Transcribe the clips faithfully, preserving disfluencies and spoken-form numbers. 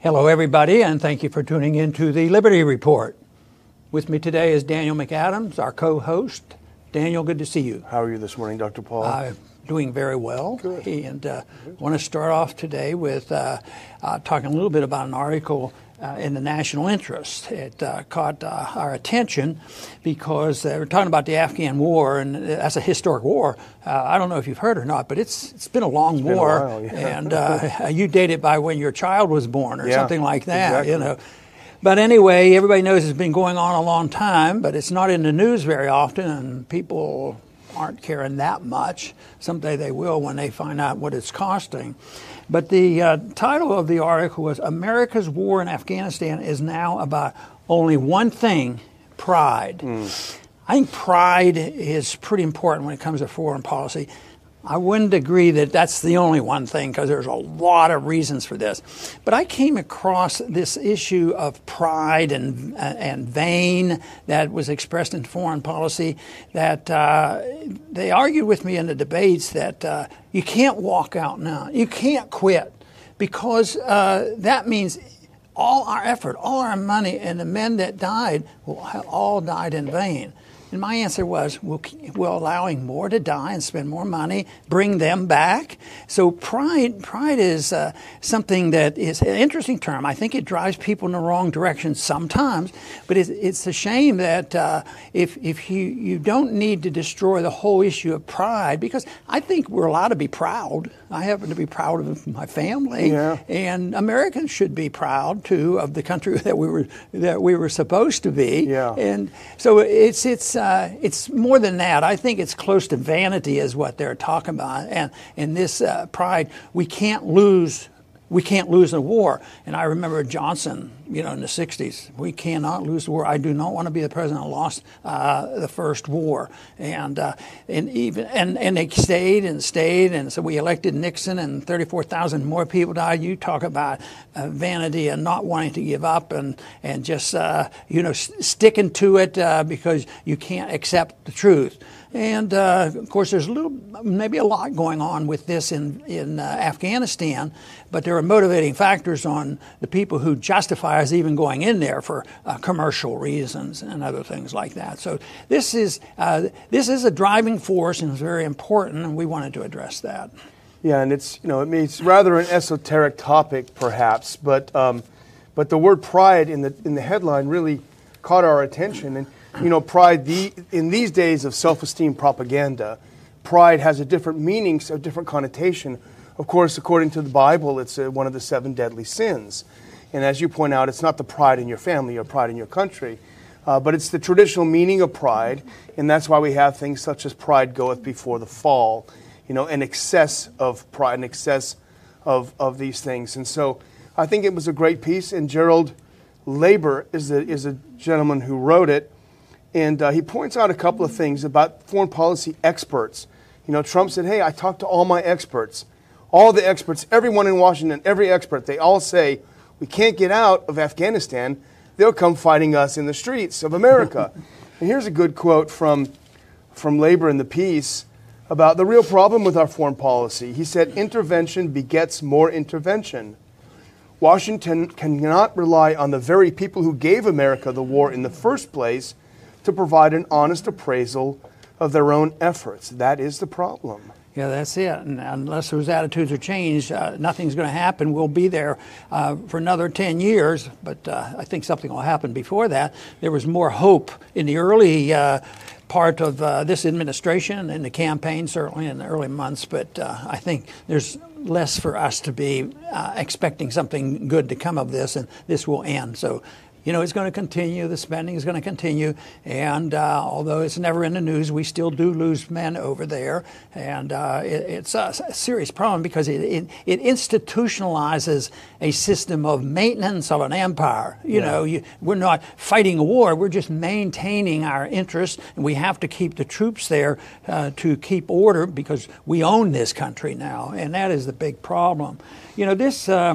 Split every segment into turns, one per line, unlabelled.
Hello, everybody, and thank you for tuning in to the Liberty Report. With me today is Daniel McAdams, our co-host. Daniel, good to see you.
How are you this morning, Doctor Paul?
Uh, doing very well.
Good.
And uh, want to start off today with uh, uh, talking a little bit about an article uh, in the national interest. It uh, caught uh, our attention because uh, we're talking about the Afghan war, and that's a historic war. Uh, I don't know if you've heard or not, but it's it's been a long
it's
war,
been a while, yeah.
and uh, you date it by when your child was born or
yeah,
something like that.
Exactly.
You know. But anyway, everybody knows it's been going on a long time, but it's not in the news very often, and people aren't caring that much. Someday they will when they find out what it's costing. But the uh, title of the article was America's War in Afghanistan is now about only one thing, pride. Mm. I think pride is pretty important when it comes to foreign policy. I wouldn't agree that that's the only one thing, because there's a lot of reasons for this. But I came across this issue of pride and and vain that was expressed in foreign policy, that uh, they argued with me in the debates that uh, you can't walk out now. You can't quit, because uh, that means all our effort, all our money, and the men that died will have all died in vain. And my answer was, we'll, we're allowing more to die and spend more money, bring them back. So pride pride is uh, something that is an interesting term. I think it drives people in the wrong direction sometimes, but it's, it's a shame that uh, if, if you, you don't need to destroy the whole issue of pride, because I think we're allowed to be proud. I happen to be proud of my family,
yeah.
and Americans should be proud, too, of the country that we were that we were supposed to be.
Yeah.
And so it's it's uh, it's more than that. I think it's close to vanity is what they're talking about. And in this uh, pride, we can't lose. We can't lose a war. And I remember Johnson, you know, in the sixties. We cannot lose the war. I do not want to be the president who lost uh, the first war. And uh, and even and, and they stayed and stayed. And so we elected Nixon, and thirty-four thousand more people died. You talk about uh, vanity and not wanting to give up, and and just uh, you know s- sticking to it uh, because you can't accept the truth. And, uh, of course, there's a little, maybe a lot going on with this in, in uh, Afghanistan, but there are motivating factors on the people who justify us even going in there for uh, commercial reasons and other things like that. So this is uh, this is a driving force, and it's very important, and we wanted to address that.
Yeah, and it's, you know, it's rather an esoteric topic, perhaps, but um, but the word pride in the in the headline really caught our attention. And you know, pride, the, in these days of self-esteem propaganda, pride has a different meaning, a different connotation. Of course, according to the Bible, it's uh, one of the seven deadly sins. And as you point out, it's not the pride in your family or pride in your country, uh, but it's the traditional meaning of pride, and that's why we have things such as pride goeth before the fall, you know, an excess of pride, an excess of, of these things. And so I think it was a great piece, and Gerald Labor is a, is a gentleman who wrote it. And uh, he points out a couple of things about foreign policy experts. You know, Trump said, hey, I talked to all my experts. All the experts, everyone in Washington, every expert, they all say, we can't get out of Afghanistan. They'll come fighting us in the streets of America. And here's a good quote from, from Labor in the piece about the real problem with our foreign policy. He said, intervention begets more intervention. Washington cannot rely on the very people who gave America the war in the first place to provide an honest appraisal of their own efforts. That is the problem.
Yeah, that's it. And unless those attitudes are changed, uh, nothing's going to happen. We'll be there uh, for another ten years, but uh, I think something will happen before that. There was more hope in the early uh, part of uh, this administration and the campaign, certainly in the early months, but uh, I think there's less for us to be uh, expecting something good to come of this, and this will end. So, you know, it's going to continue. The spending is going to continue. And uh, although it's never in the news, we still do lose men over there. And uh, it, it's a, a serious problem because it, it, it institutionalizes a system of maintenance of an empire. You yeah. know, you, we're not fighting a war. We're just maintaining our interests. And we have to keep the troops there uh, to keep order because we own this country now. And that is the big problem. You know, this... Um,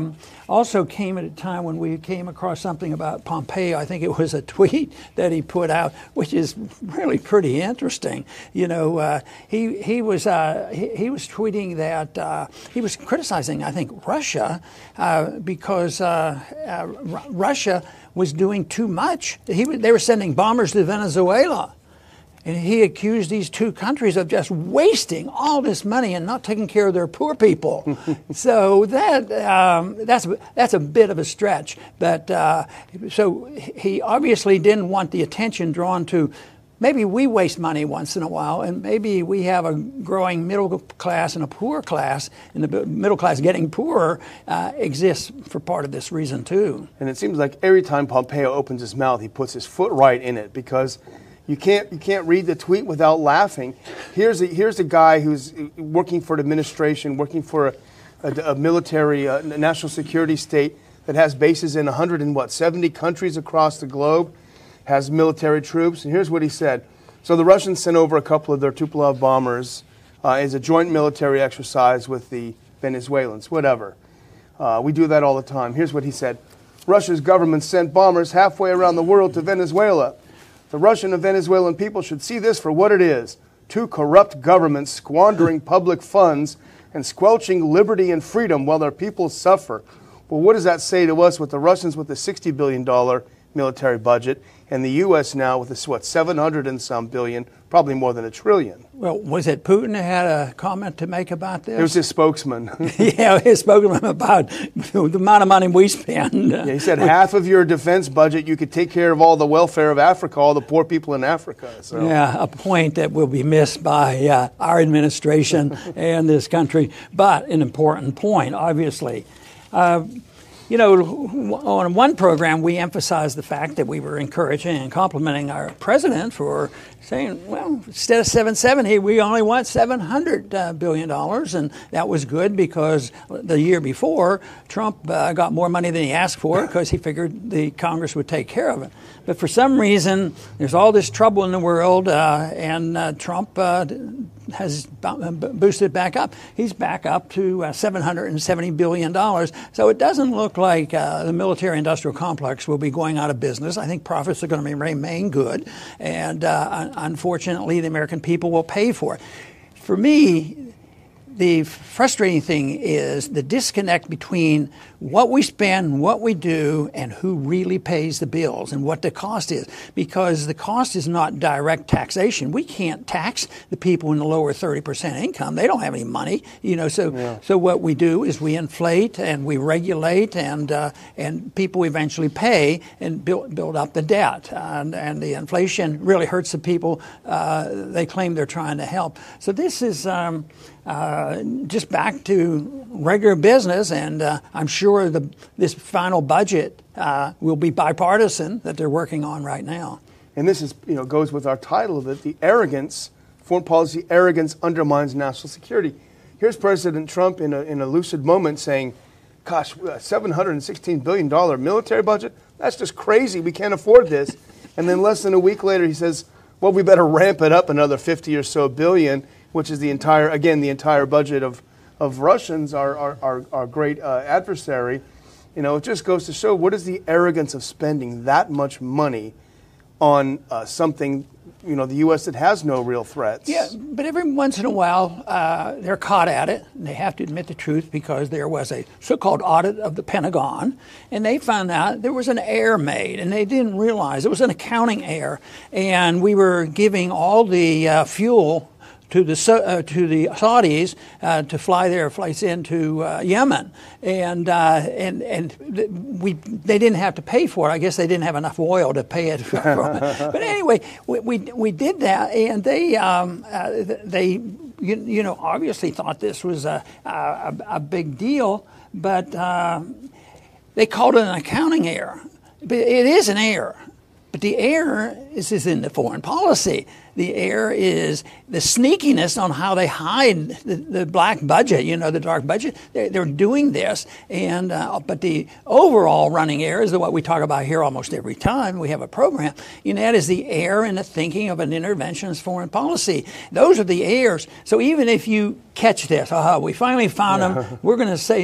also came at a time when we came across something about Pompeo. I think it was a tweet that he put out, which is really pretty interesting. You know, uh, he he was uh, he, he was tweeting that uh, he was criticizing, I think, Russia uh, because uh, uh, R- Russia was doing too much. He they were sending bombers to Venezuela. And he accused these two countries of just wasting all this money and not taking care of their poor people. So that um, that's that's a bit of a stretch. But uh, so he obviously didn't want the attention drawn to. Maybe we waste money once in a while, and maybe we have a growing middle class and a poor class, and the middle class getting poorer uh, exists for part of this reason too.
And it seems like every time Pompeo opens his mouth, he puts his foot right in it, because You can't you can't read the tweet without laughing. Here's a, here's a guy who's working for an administration, working for a, a, a military, a national security state that has bases in one hundred and what seventy countries across the globe, has military troops. And here's what he said: so the Russians sent over a couple of their Tupolev bombers uh, as a joint military exercise with the Venezuelans. Whatever, uh, we do that all the time. Here's what he said: Russia's government sent bombers halfway around the world to Venezuela. The Russian and Venezuelan people should see this for what it is: two corrupt governments squandering public funds and squelching liberty and freedom while their people suffer. Well, what does that say to us with the Russians with a sixty billion dollars military budget and the U S now with this, what, seven hundred and some billion, probably more than a trillion?
Well, was it Putin that had a comment to make about this?
It was his spokesman.
Yeah, his spokesman about the amount of money we spend.
Yeah, he said half of your defense budget, you could take care of all the welfare of Africa, all the poor people in Africa. So.
Yeah, a point that will be missed by uh, our administration and this country, but an important point, obviously. Uh, You know, on one program, we emphasized the fact that we were encouraging and complimenting our president for saying, well, instead of seven hundred seventy, we only want seven hundred billion dollars. And that was good because the year before, Trump uh, got more money than he asked for because he figured the Congress would take care of it. But for some reason, there's all this trouble in the world, uh, and uh, Trump uh, has boosted back up. He's back up to uh, seven hundred seventy billion dollars. So it doesn't look like uh, the military-industrial complex will be going out of business. I think profits are going to remain good. And uh, unfortunately, the American people will pay for it. For me, the frustrating thing is the disconnect between what we spend, what we do, and who really pays the bills and what the cost is. Because the cost is not direct taxation. We can't tax the people in the lower thirty percent income. They don't have any money, you know. So, yeah. so what we do is we inflate and we regulate, and uh, and people eventually pay and build build up the debt. And, and the inflation really hurts the people. Uh, they claim they're trying to help. So this is. Um, Uh, just back to regular business, and uh, I'm sure the, this final budget uh, will be bipartisan that they're working on right now.
And this is, you know, goes with our title of it: the arrogance, foreign policy arrogance undermines national security. Here's President Trump in a in a lucid moment saying, "Gosh, seven hundred sixteen billion dollars military budget? That's just crazy. We can't afford this." And then less than a week later, he says, "Well, we better ramp it up another fifty or so billion." Which is the entire, again, the entire budget of, of Russians, our, our, our, our great uh, adversary. You know, it just goes to show what is the arrogance of spending that much money on uh, something, you know, the U S that has no real threats.
Yeah, but every once in a while, uh, they're caught at it. And they have to admit the truth because there was a so-called audit of the Pentagon, and they found out there was an error made, and they didn't realize it was an accounting error. And we were giving all the uh, fuel to the uh, to the Saudis uh, to fly their flights into uh, Yemen, and uh, and and we they didn't have to pay for it. I guess they didn't have enough oil to pay it. But anyway, we, we we did that, and they um, uh, they you, you know obviously thought this was a a, a big deal, but uh, they called it an accounting error. But it is an error. But the error is, is in the foreign policy. The error is the sneakiness on how they hide the, the black budget, you know, the dark budget. They're, they're doing this. and uh, But the overall running error is what we talk about here almost every time we have a program. And that is the error in the thinking of an interventionist foreign policy. Those are the errors. So even if you catch this, aha, we finally found yeah. them, we're going to say,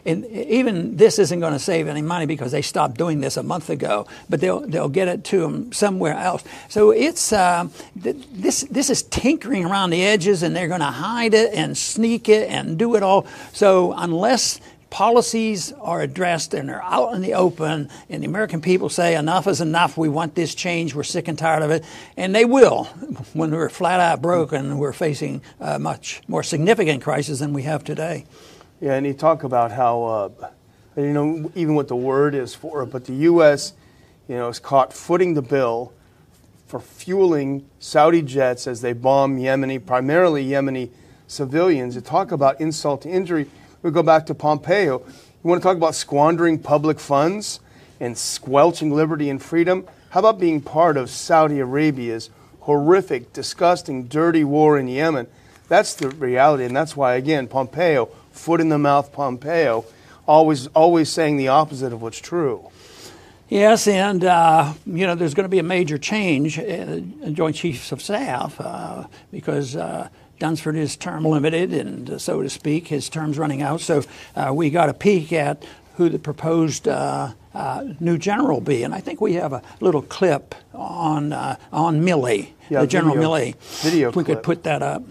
and even this isn't going to save any money because they stopped doing this a month ago, but they'll they'll get it to them somewhere else. So it's uh, th- this this is tinkering around the edges, and they're going to hide it and sneak it and do it all. So unless policies are addressed and they're out in the open, and the American people say enough is enough, we want this change, we're sick and tired of it, and they will when we're flat out broke and we're facing a much more significant crisis than we have today.
Yeah, and you talk about how, uh, you know, even what the word is for it, but the U S, you know, is caught footing the bill for fueling Saudi jets as they bomb Yemeni, primarily Yemeni civilians. You talk about insult to injury. We go back to Pompeo. You want to talk about squandering public funds and squelching liberty and freedom? How about being part of Saudi Arabia's horrific, disgusting, dirty war in Yemen? That's the reality, and that's why, again, Pompeo, foot in the mouth Pompeo, always always saying the opposite of what's true.
Yes, and, uh, you know, there's going to be a major change in Joint Chiefs of Staff uh, because uh, Dunsford is term limited, and uh, so to speak, his term's running out. So uh, we got a peek at who the proposed uh, uh, new general will be, and I think we have a little clip on uh, on Milley,
yeah,
the General
video,
Milley.
Video
if we
clip.
could put that up.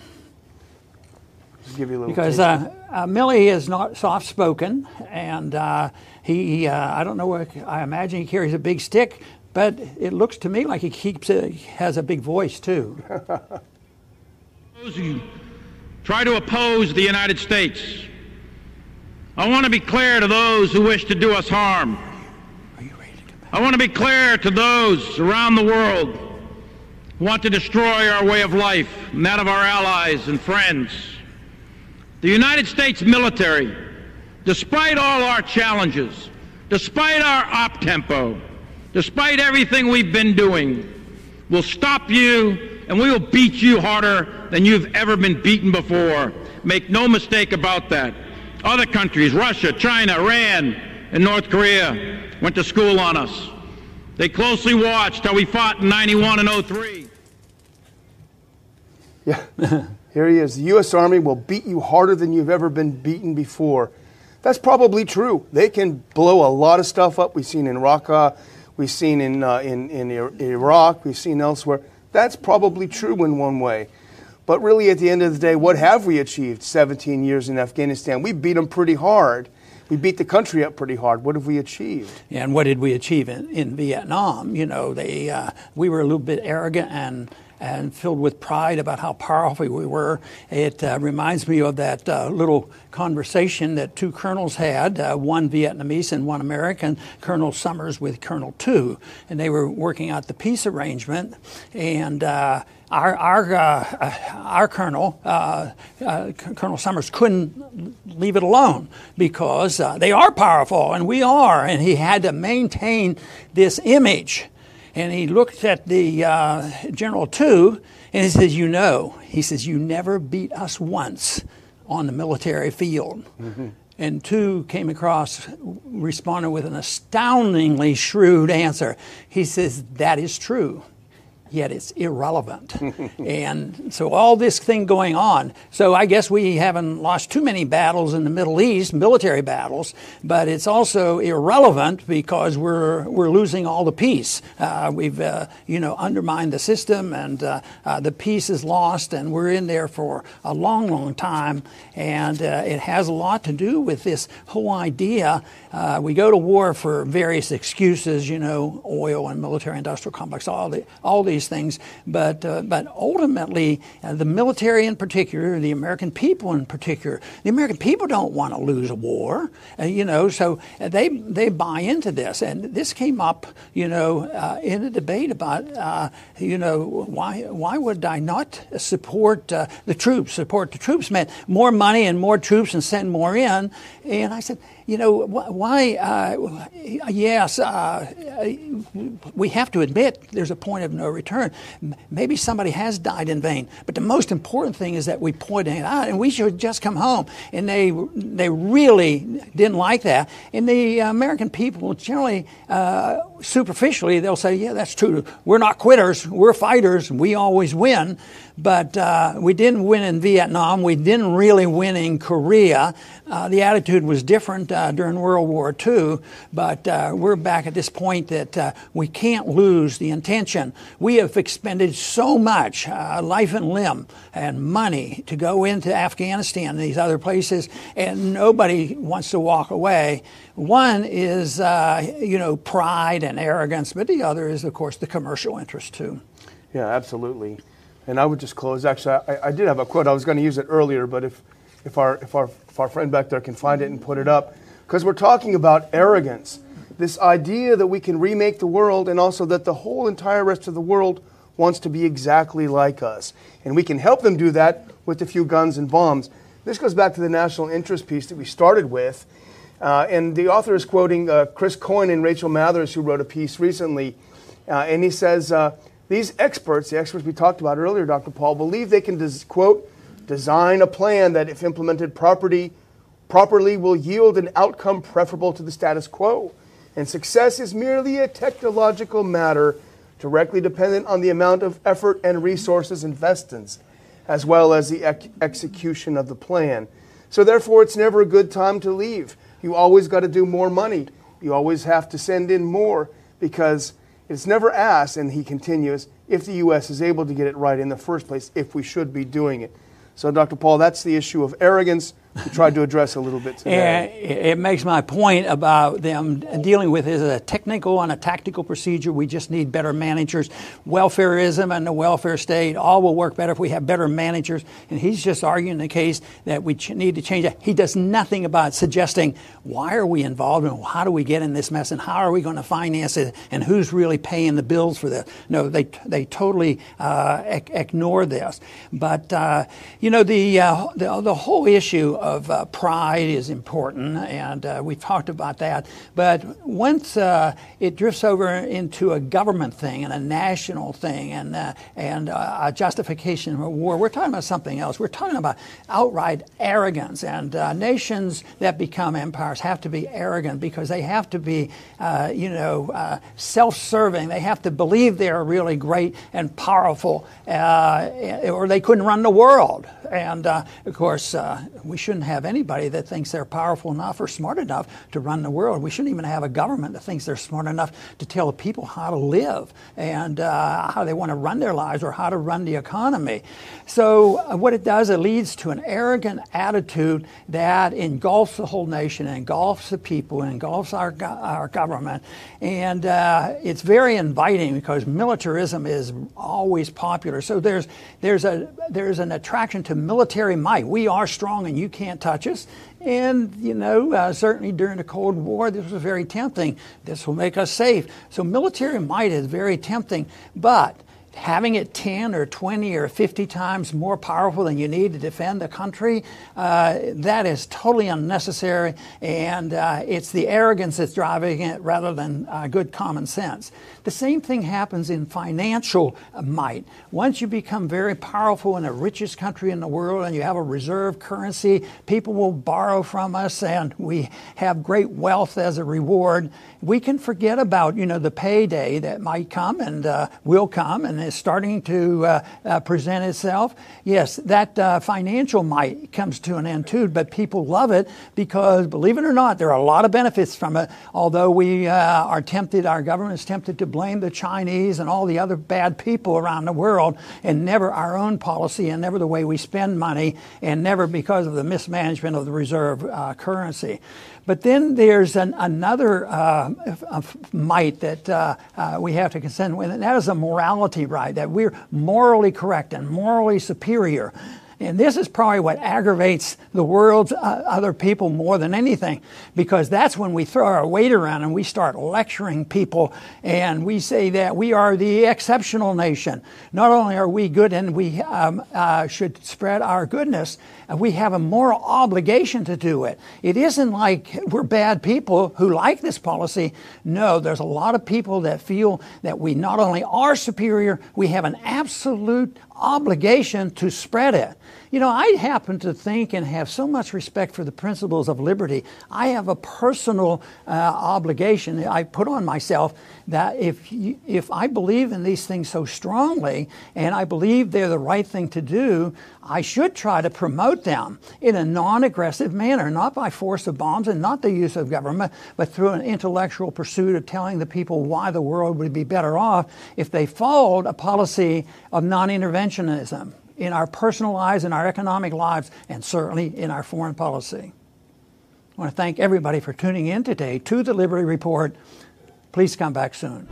Just give you a little
because uh, uh, Milley is not soft-spoken, and uh, he, uh, I don't know, what, I imagine he carries a big stick, but it looks to me like he keeps a, has a big voice, too.
Those who try to oppose the United States, I want to be clear to those who wish to do us harm.
Are you ready to come back?
I want to be clear to those around the world who want to destroy our way of life and that of our allies and friends. The United States military, despite all our challenges, despite our op-tempo, despite everything we've been doing, will stop you, and we will beat you harder than you've ever been beaten before. Make no mistake about that. Other countries, Russia, China, Iran, and North Korea, went to school on us. They closely watched how we fought in ninety-one and oh three.
Yeah. Here he is. The U S Army will beat you harder than you've ever been beaten before. That's probably true. They can blow a lot of stuff up. We've seen in Raqqa, we've seen in, uh, in, in Iraq, we've seen elsewhere. That's probably true in one way. But really, at the end of the day, what have we achieved seventeen years in Afghanistan? We beat them pretty hard. We beat the country up pretty hard. What have we achieved?
And what did we achieve in, in Vietnam? You know, they uh, we were a little bit arrogant and and filled with pride about how powerful we were. It uh, reminds me of that uh, little conversation that two colonels had, uh, one Vietnamese and one American, Colonel Summers with Colonel Tu, and they were working out the peace arrangement. And uh, our our uh, our colonel, uh, uh, Colonel Summers, couldn't leave it alone because uh, they are powerful and we are, and he had to maintain this image. And he looked at the uh, General Tu, and he says, you know, he says, you never beat us once on the military field. Mm-hmm. And Tu came across, responded with an astoundingly shrewd answer. He says, that is true, yet it's irrelevant. And so all this thing going on. So I guess we haven't lost too many battles in the Middle East, military battles, but it's also irrelevant because we're we're losing all the peace. Uh, we've uh, you know undermined the system, and uh, uh, the peace is lost, and we're in there for a long, long time. And uh, it has a lot to do with this whole idea. Uh, we go to war for various excuses, you know, oil and military-industrial complex, all the all these things. But uh, but ultimately, uh, the military in particular, the American people in particular, the American people don't want to lose a war, uh, you know. So they they buy into this, and this came up, you know, uh, in a debate about, uh, you know, why why would I not support uh, the troops? Support the troops meant more money and more troops and send more in, and I said, you know, why? Uh, yes, uh, we have to admit there's a point of no return. Maybe somebody has died in vain, but the most important thing is that we point it out, and we should just come home. And they they really didn't like that. And the American people generally, uh, superficially, they'll say, yeah, that's true. We're not quitters. We're fighters. We always win. But uh, we didn't win in Vietnam. We didn't really win in Korea. Uh, the attitude was different uh, during World War Two. But uh, we're back at this point that uh, we can't lose the intention. We have expended so much uh, life and limb and money to go into Afghanistan and these other places, and nobody wants to walk away. One is, uh, you know, pride and arrogance, but the other is, of course, the commercial interest, too.
Yeah, absolutely. And I would just close. Actually, I, I did have a quote. I was going to use it earlier, but if, if, our, if, our, if our friend back there can find it and put it up, because we're talking about arrogance, this idea that we can remake the world, and also that the whole entire rest of the world wants to be exactly like us. And we can help them do that with a few guns and bombs. This goes back to the national interest piece that we started with. Uh, and the author is quoting uh, Chris Coyne and Rachel Mathers, who wrote a piece recently. Uh, and he says, uh, these experts, the experts we talked about earlier, Doctor Paul, believe they can, des- quote, design a plan that, if implemented properly, properly, will yield an outcome preferable to the status quo. And success is merely a technological matter directly dependent on the amount of effort and resources invested, as well as the ec- execution of the plan. So therefore, it's never a good time to leave. You always got to do more money. You always have to send in more, because it's never asked, and he continues, if the U S is able to get it right in the first place, if we should be doing it. So, Doctor Paul, that's the issue of arrogance we tried to address a little bit today.
It makes my point about them dealing with it as a technical and a tactical procedure. We just need better managers. Welfareism and the welfare state all will work better if we have better managers. And he's just arguing the case that we ch- need to change that. He does nothing about suggesting why are we involved and how do we get in this mess and how are we going to finance it and who's really paying the bills for this. No, they they totally uh, ec- ignore this. But, uh, you know, the, uh, the, the whole issue of uh, pride is important, and uh, we've talked about that. But once uh, it drifts over into a government thing and a national thing and uh, and uh, a justification of war, we're talking about something else. We're talking about outright arrogance, and uh, nations that become empires have to be arrogant because they have to be, uh, you know, uh, self-serving. They have to believe they're really great and powerful, uh, or they couldn't run the world. And uh, of course, uh, we shouldn't have anybody that thinks they're powerful enough or smart enough to run the world. We shouldn't even have a government that thinks they're smart enough to tell the people how to live and uh, how they want to run their lives or how to run the economy. So uh, what it does, it leads to an arrogant attitude that engulfs the whole nation, engulfs the people, engulfs our, go- our government. And uh, it's very inviting because militarism is always popular. So there's there's a there's an attraction to military might. We are strong and you can't touch us. And, you know, uh, certainly during the Cold War, this was very tempting. This will make us safe. So military might is very tempting. But having it ten or twenty or fifty times more powerful than you need to defend the country, uh, that is totally unnecessary. And uh, it's the arrogance that's driving it rather than uh, good common sense. The same thing happens in financial might. Once you become very powerful in the richest country in the world and you have a reserve currency, people will borrow from us and we have great wealth as a reward. We can forget about, you know, the payday that might come and uh, will come and is starting to uh, uh, present itself. Yes, that uh, financial might comes to an end too, but people love it because, believe it or not, there are a lot of benefits from it. Although we uh, are tempted, our government is tempted to blame the Chinese and all the other bad people around the world, and never our own policy, and never the way we spend money, and never because of the mismanagement of the reserve uh, currency. But then there's an, another uh, might that uh, uh, we have to contend with, and that is a morality right, that we're morally correct and morally superior. And this is probably what aggravates the world's uh, other people more than anything, because that's when we throw our weight around and we start lecturing people and we say that we are the exceptional nation. Not only are we good and we um, uh, should spread our goodness, uh, we have a moral obligation to do it. It isn't like we're bad people who like this policy. No, there's a lot of people that feel that we not only are superior, we have an absolute obligation to spread it. You know, I happen to think and have so much respect for the principles of liberty. I have a personal uh, obligation I put on myself that if you, if I believe in these things so strongly and I believe they're the right thing to do, I should try to promote them in a non-aggressive manner, not by force of bombs and not the use of government, but through an intellectual pursuit of telling the people why the world would be better off if they followed a policy of non-interventionism in our personal lives, in our economic lives, and certainly in our foreign policy. I want to thank everybody for tuning in today to the Liberty Report. Please come back soon.